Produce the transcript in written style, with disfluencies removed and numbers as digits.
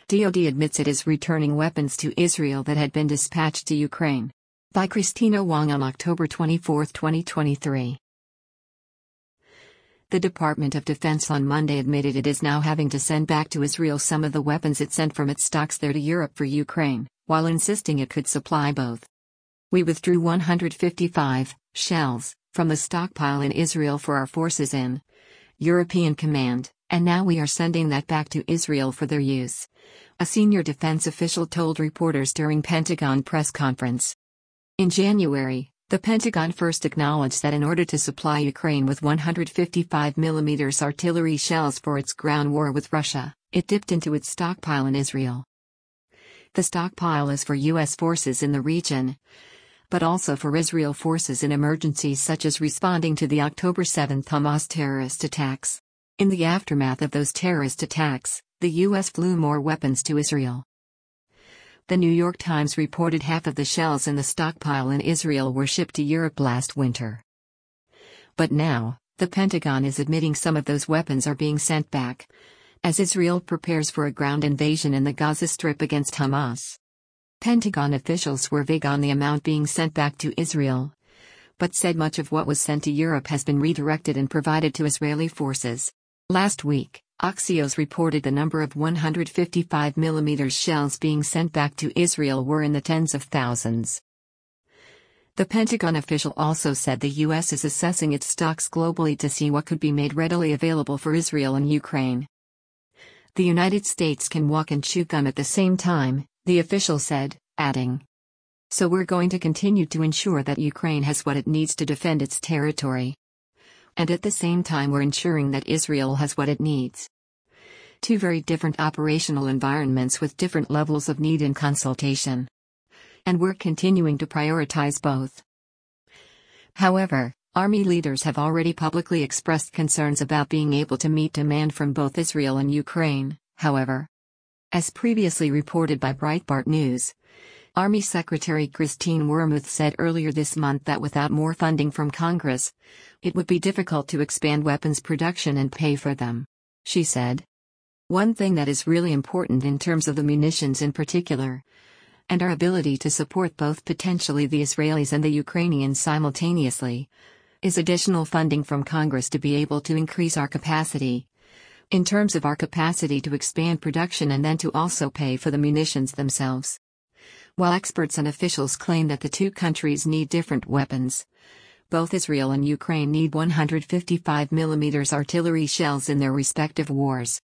DoD admits it is returning weapons to Israel that had been dispatched to Ukraine. By Christina Wong on October 24, 2023. The Department of Defense on Monday admitted it is now having to send back to Israel some of the weapons it sent from its stocks there to Europe for Ukraine, while insisting it could supply both. We withdrew 155 shells from the stockpile in Israel for our forces in European Command, and now we are sending that back to Israel for their use, a senior defense official told reporters during Pentagon press conference. In January, the Pentagon first acknowledged that in order to supply Ukraine with 155mm artillery shells for its ground war with Russia, it dipped into its stockpile in Israel. The stockpile is for U.S. forces in the region, but also for Israel forces in emergencies such as responding to the October 7 Hamas terrorist attacks. In the aftermath of those terrorist attacks, the U.S. flew more weapons to Israel. The New York Times reported half of the shells in the stockpile in Israel were shipped to Europe last winter. But now, the Pentagon is admitting some of those weapons are being sent back, as Israel prepares for a ground invasion in the Gaza Strip against Hamas. Pentagon officials were vague on the amount being sent back to Israel, but said much of what was sent to Europe has been redirected and provided to Israeli forces. Last week, Axios reported the number of 155mm shells being sent back to Israel were in the tens of thousands. The Pentagon official also said the U.S. is assessing its stocks globally to see what could be made readily available for Israel and Ukraine. The United States can walk and chew gum at the same time, the official said, adding. So we're going to continue to ensure that Ukraine has what it needs to defend its territory. And at the same time we're ensuring that Israel has what it needs. Two very different operational environments with different levels of need and consultation. And we're continuing to prioritize both. However, Army leaders have already publicly expressed concerns about being able to meet demand from both Israel and Ukraine, however. As previously reported by Breitbart News, Army Secretary Christine Wormuth said earlier this month that without more funding from Congress, it would be difficult to expand weapons production and pay for them. She said, "One thing that is really important in terms of the munitions in particular, and our ability to support both potentially the Israelis and the Ukrainians simultaneously, is additional funding from Congress to be able to increase our capacity, in terms of our capacity to expand production and then to also pay for the munitions themselves." While experts and officials claim that the two countries need different weapons, both Israel and Ukraine need 155mm artillery shells in their respective wars.